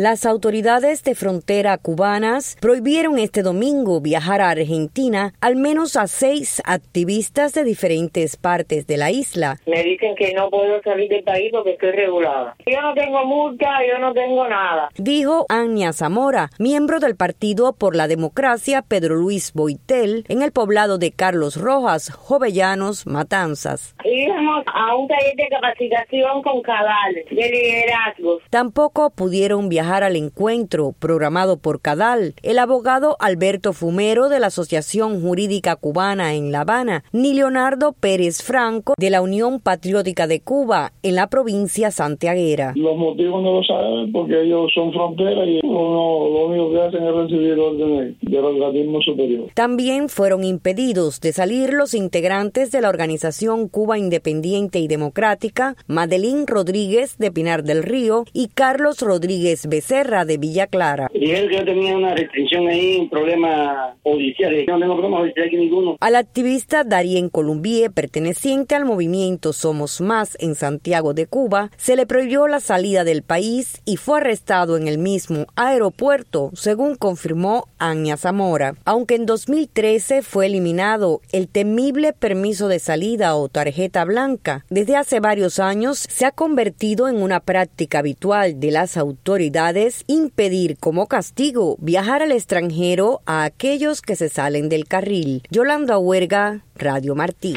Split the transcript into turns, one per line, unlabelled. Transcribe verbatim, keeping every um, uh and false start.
Las autoridades de frontera cubanas prohibieron este domingo viajar a Argentina al menos a seis activistas de diferentes partes de la isla.
Me dicen que no puedo salir del país porque estoy regulada. Yo no tengo multa, yo no tengo nada,
dijo Ania Zamora, miembro del Partido por la Democracia Pedro Luis Boitel, en el poblado de Carlos Rojas, Jovellanos, Matanzas.
Íbamos a un taller de capacitación con Cadal, de liderazgo.
Tampoco pudieron viajar al encuentro programado por Cadal, el abogado Alberto Fumero de la Asociación Jurídica Cubana en La Habana, ni Leonardo Pérez Franco de la Unión Patriótica de Cuba en la provincia santiaguera.
Los motivos no lo saben porque ellos son frontera y uno lo único que hacen es recibir órdenes del organismo superior.
También fueron impedidos de salir los integrantes de la organización Cuba Independiente y Democrática, Madeline Rodríguez de Pinar del Río y Carlos Rodríguez Becerra de Villa Clara.
Dijeron que yo tenía una restricción ahí, un problema judicial. Yo no tengo problema judicial aquí ninguno.
Al activista Darien Columbie, perteneciente al movimiento Somos Más en Santiago de Cuba, se le prohibió la salida del país y fue arrestado en el mismo aeropuerto, según confirmó Ania Zamora. Aunque en dos mil trece fue eliminado el temible permiso de salida o tarjeta blanca, desde hace varios años se ha convertido en una práctica habitual de las autoridades impedir como castigo viajar al extranjero a aquellos que se salen del carril. Yolanda Huerga, Radio Martí.